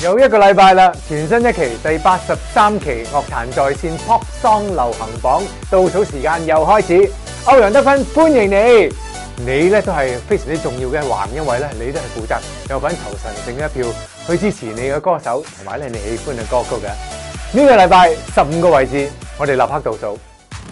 又一個禮拜啦，全新一期第83期樂壇在線 Pop Song 流行榜倒數時間又開始。歐陽德芬歡迎你，你咧都係非常之重要嘅一環，因為咧你都係負責有份投神聖嘅一票去支持你嘅歌手同埋咧你喜歡嘅歌曲嘅。呢個禮拜15個位置，我哋立刻倒數。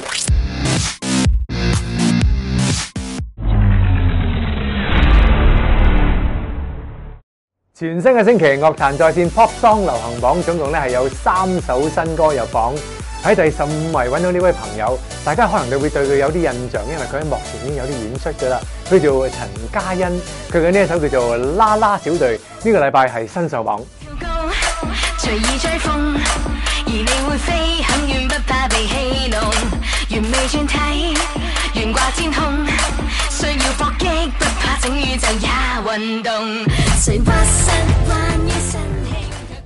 全新嘅星期樂壇在線 Pop Song 流行榜總共咧係有3首新歌入榜。喺第15位揾到呢位朋友，大家可能都會對佢有啲印象，因為佢喺幕前已經有啲演出㗎啦。佢叫陳嘉欣，佢嘅呢一首叫做《啦啦小隊》，呢個禮拜係新秀榜。隨意追風，而你會飛很遠，不怕被戲弄。原味轉體，懸掛天空，需要搏擊，不怕整宇宙也運動。誰不失關於身輕。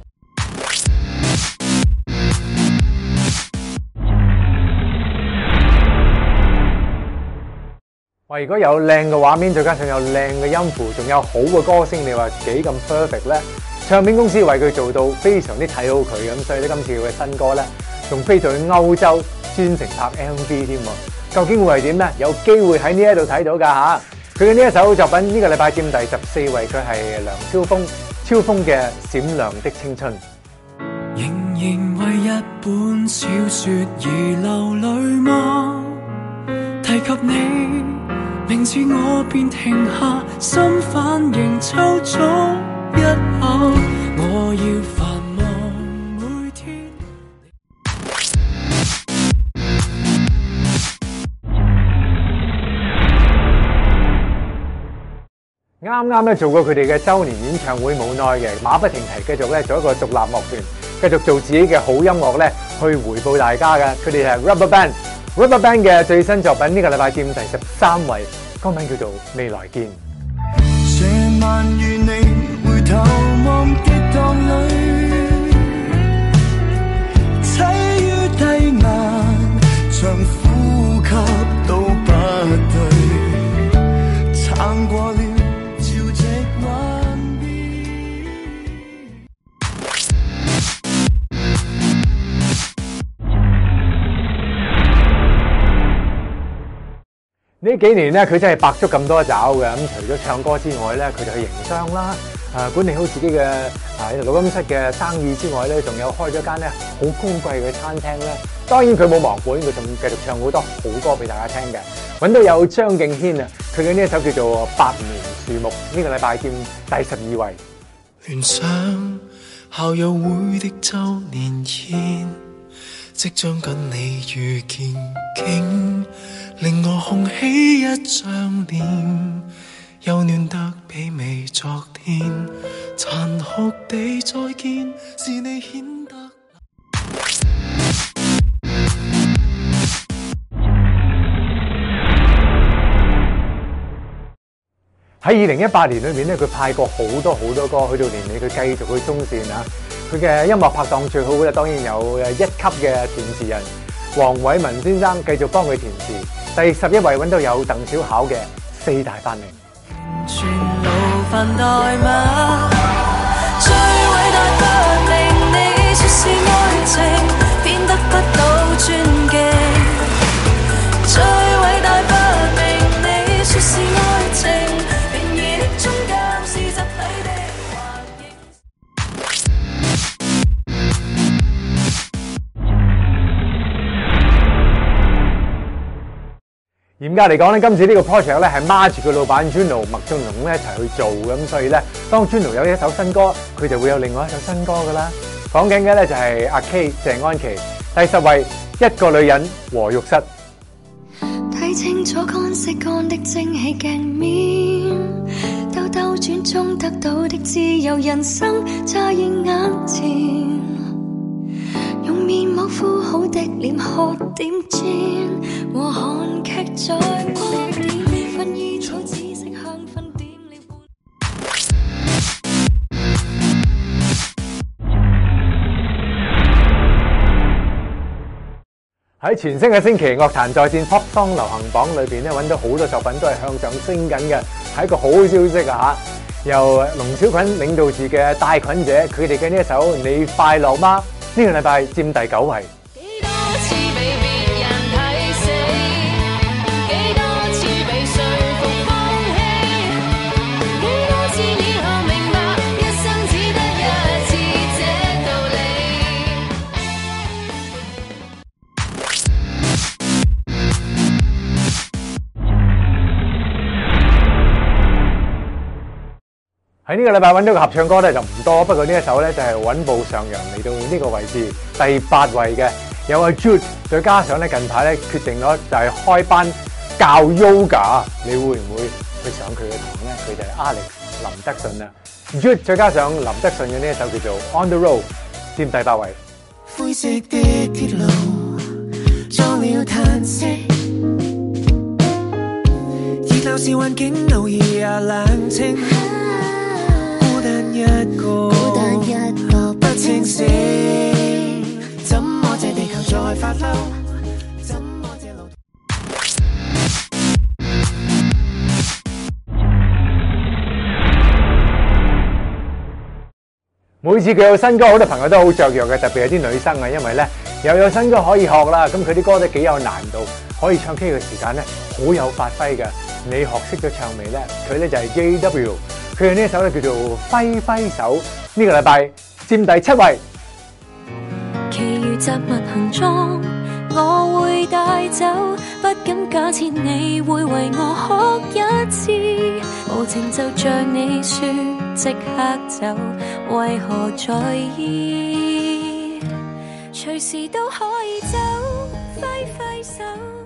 哇！如果有靚嘅畫面，再加上有靚嘅音符，仲有好嘅歌聲，你話幾咁 perfect 咧？唱片公司為佢做到非常之睇好佢咁，所以咧今次佢嘅新歌咧，仲飛到去歐洲專程拍 MV 添喎。究竟會係點咧？有機會喺呢一度睇到㗎嚇。佢嘅呢一首作品呢個禮拜佔第14位，佢係梁釗峰，釗峰嘅《閃亮的青春》。 仍然為一本小説而流淚嗎？提及你名字我便停下，心反應抽搐一下。我要繁忙每天。 啱咧做過佢哋嘅周年演唱會，冇耐嘅馬不停蹄，繼續咧做一個獨立樂團，繼續做自己嘅好音樂咧，去回報大家嘅。佢哋係 Rubberband 嘅最新作品，呢個禮拜佔第13位，歌名叫做《未來見》。 這晚與你回頭望跌宕裏，棲於低眼，長呼吸都不對，撐過了潮汐幻變。 呢幾年咧，佢真係百足咁多爪嘅。咁除咗唱歌之外咧，佢就去營商啦，管理好自己嘅錄音室嘅生意之外咧，仲有開咗間咧好高貴嘅餐廳咧。當然佢冇忘本，佢仲繼續唱好多好歌俾大家聽嘅。揾到有張敬軒啊，佢嘅呢一首叫做《百年樹木》，呢個禮拜佔第12位。 聯想校友會的周年宴，即將跟你遇見竟令我紅起一張臉，幼嫩得媲美昨天，殘酷地再見，是你顯得。 喺2018年裏面咧，佢派過好多歌，去到年尾佢繼續去中線啊！佢嘅音樂拍檔最好嘅當然有1級嘅填詞人黃偉文先生，繼續幫佢填詞。第11位揾到有鄧小巧嘅《4大發明》。 全路泛代碼，最偉大發明，你說是愛情，變得不到尊敬。最偉大發明，你說是愛情，便已終究是集體的環境。 嚴格嚟講咧，今次呢個 project 咧係孖住佢老闆 Juno 麥浚龍咧一齊去做嘅，咁所以咧，當 Juno 有一首新歌，佢就會有另外一首新歌噶啦。講緊嘅咧就係阿 K 鄭安琪，第10位一個女人和浴室。 睇清楚乾色乾的蒸汽鏡面，兜兜轉中得到的自由人生乍現眼前，用面膜敷好的臉喝點煎，和韓劇在光點，薰衣草紫色香薰點了半。 喺全新嘅星期樂壇在線 Pop Song 流行榜裏邊咧，揾到好多作品都係向上升緊嘅，係一個好消息啊嚇！ 由龍小菌領導住嘅帶菌者，佢哋嘅呢一首《你快樂嗎》呢個禮拜佔第9位。 幾多次被別人睇死，幾多次被說服放棄，幾多次以後明白，一生只得一次這道理。 喺呢個禮拜揾到嘅合唱歌咧就唔多，不過呢一首咧就係穩步上揚嚟到呢個位置第8位嘅，有阿 Jude， 再加上咧近排咧決定咗就係開班教 yoga， 你會唔會去上佢嘅堂咧？佢就係 Alex 林德信啊 ，Jude 再加上林德信嘅呢一首叫做 On the Road， 佔第8位。 灰色的鐵路裝了嘆息，熱鬧時環境偶爾也冷清。一個不清醒，怎麼這地球在發嬲？怎麼這路？ 每次佢有新歌，好多朋友都好雀躍嘅，特別係啲女生啊，因為咧又有新歌可以學啦。咁佢啲歌都幾有難度，可以唱 K 嘅時間咧好有發揮嘅。你學識咗唱未咧？佢咧就係 JW。佢嘅呢一首咧叫做《揮揮手》，呢個禮拜佔第7位。 其餘雜物行裝我會帶走，不敢假設你會為我哭一次，無情就像你說即刻走，為何在意？隨時都可以走，揮揮手。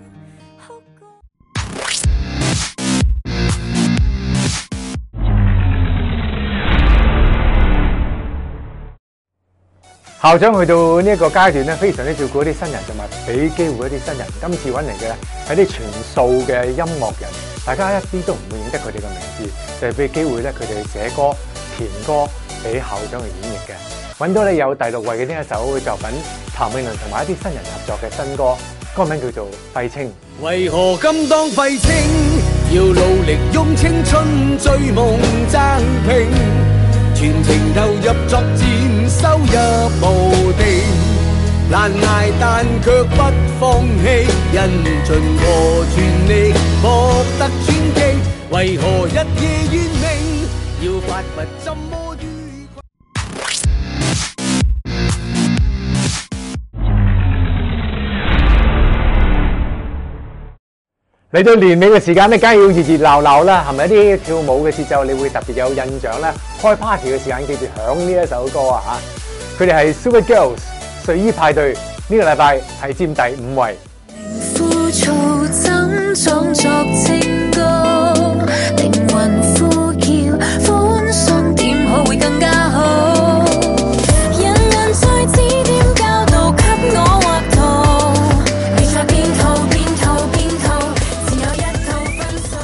校長去到呢一個階段咧，非常之照顧一啲新人，同埋俾機會一啲新人。今次揾嚟嘅係啲全素嘅音樂人，大家一啲都唔會認得佢哋嘅名字，就係俾機會咧佢哋寫歌、填歌俾校長去演繹嘅。揾到你有第6位嘅呢一首作品，譚詠麟同埋一啲新人合作嘅新歌，歌名叫做《廢青》。 為何甘當廢青？要努力用青春追夢爭拼，全情投入作戰，收入無定，難捱但卻不放棄，因盡和全力博得尊敬。為何日夜怨命？要發掘怎麼愉快？ 嚟到年尾嘅時間咧，梗係要熱熱鬧鬧啦，係咪？啲跳舞嘅節奏你會特別有印象咧？開 party 嘅時間記住響呢一首歌啊嚇！佢哋係 Super Girls 睡衣派對，呢個禮拜係佔第5位。 枯燥怎裝作情歌，靈魂呼叫，歡送點可會更加好？人人在指點教導給我畫圖，你在變圖變圖變圖，只有一套分數。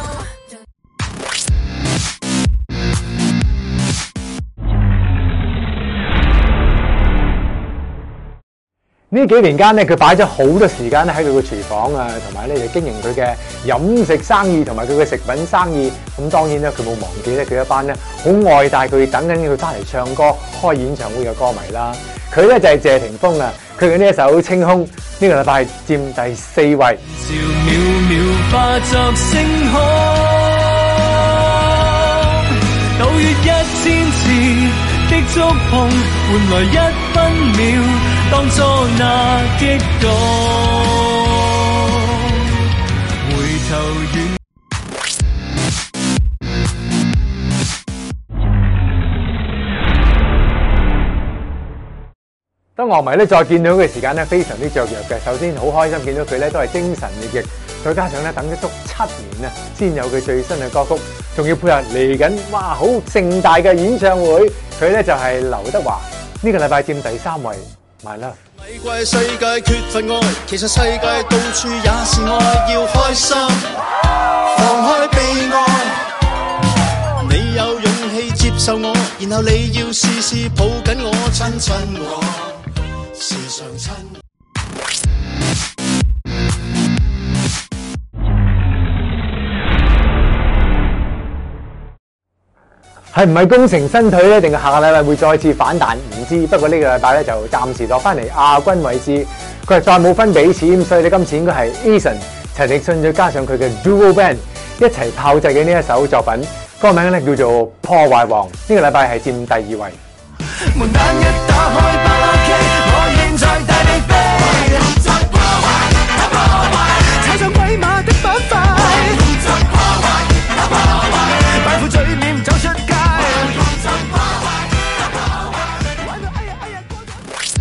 呢幾年間咧，佢擺咗好多時間咧喺佢個廚房啊，同埋咧就經營佢嘅飲食生意同埋佢嘅食品生意。咁當然咧，佢冇忘記咧佢一班咧好愛戴佢、等緊佢翻嚟唱歌、開演唱會嘅歌迷啦。佢咧就係謝霆鋒啊，佢嘅呢一首《青空》呢個禮拜佔第4位。 笑渺渺化作星空，抖越1000次的觸碰，換來1分秒當初那激動，回頭遠。 當樂迷咧再見到佢嘅時間咧，非常之雀躍嘅。首先好開心見到佢咧都係精神奕奕，再加上咧等咗足7年啊，先有佢最新嘅歌曲，仲要配合嚟緊哇好盛大嘅演唱會。佢咧就係劉德華，呢個禮拜佔第3位。My Love。 米貴世界缺乏愛，其實世界到處也是愛，要開心，放開悲哀。你有勇氣接受我，然後你要試試抱緊我，親親我，時常親。 係唔係功成身退咧？定係下個禮拜會再次反彈？唔知。不過呢個禮拜咧就暫時落翻嚟亞軍位置。佢係再冇分比錢，所以你今次應該係 Eason、陳奕迅再加上佢嘅 Duo Band 一齊炮製嘅呢一首作品，歌名咧叫做《破壞王》。呢個禮拜係佔第2位。 門單一打開巴拉 K， 我現在帶你飛，動作破壞，破壞，踩上鬼馬的板塊，動作破壞，破壞，擺副嘴臉走出街，動作破壞，破壞，玩到哎呀哎呀過咗。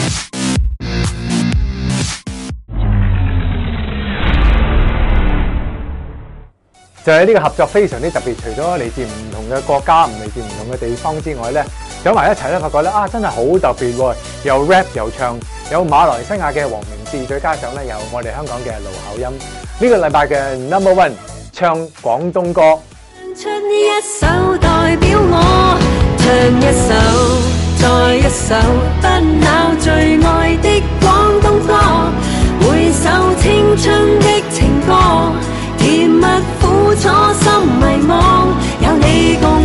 就係呢個合作非常之特別，除咗嚟自唔同嘅國家、嚟自唔同嘅地方之外咧，走埋一齊咧，發覺咧真係好特別喎！有 rap 又唱，有馬來西亞嘅黃明志，再加上咧有我哋香港嘅盧巧音。呢個禮拜嘅 Number One 唱廣東歌。 出呢一首代表我，唱一首再一首，不朽最愛的廣東歌，每首青春的情歌。甜蜜苦楚心迷惘，有你共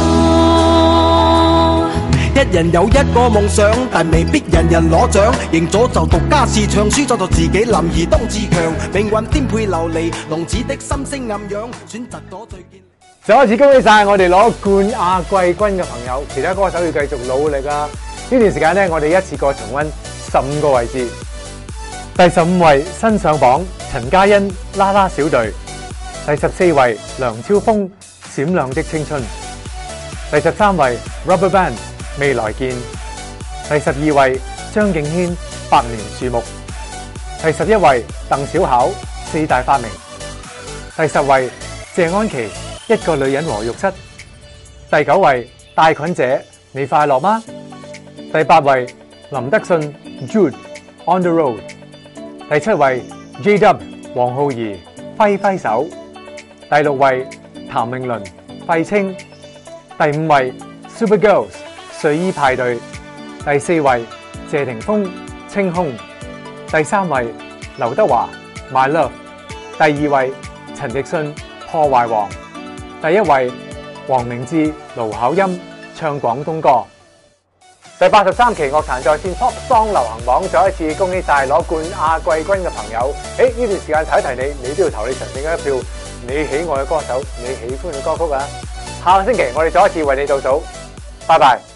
我。 一人有一個夢想，但未必人人攞獎。贏咗就獨家試唱，輸咗就自己林兒當自強。命運顛沛流離，浪子的心聲暗湧，選擇咗最堅。 再一次恭喜晒我哋攞冠亞季軍嘅朋友，其他歌手要繼續努力啊！呢段時間咧，我哋一次過重溫15個位置。第15位新上榜，陳嘉欣啦啦小隊。第14位梁超峰閃亮的青春。第13位 Rubberband 未來見。第12位張敬軒百年樹木。第11位鄧小巧四大發明。第10位謝安琪一個女人和浴室。第9位戴菌姐你快樂嗎？第8位林德信 Jude On the Road。第7位 JW 黃浩儀揮揮手。第6位譚詠麟廢青。第5位 Super Girls 睡衣派對。第4位謝霆鋒清空。第3位劉德華 My Love。第2位陳奕迅破壞王。第1位黃明志盧巧音唱廣東歌。第83期樂壇在線 Pop Song 流行榜，再一次恭喜晒攞冠亞季軍嘅朋友。呢段時間提一提你，你都要投你神聖嘅一票，你喜愛嘅歌手，你喜歡嘅歌曲啊！下個星期我哋再一次為你倒數，拜拜。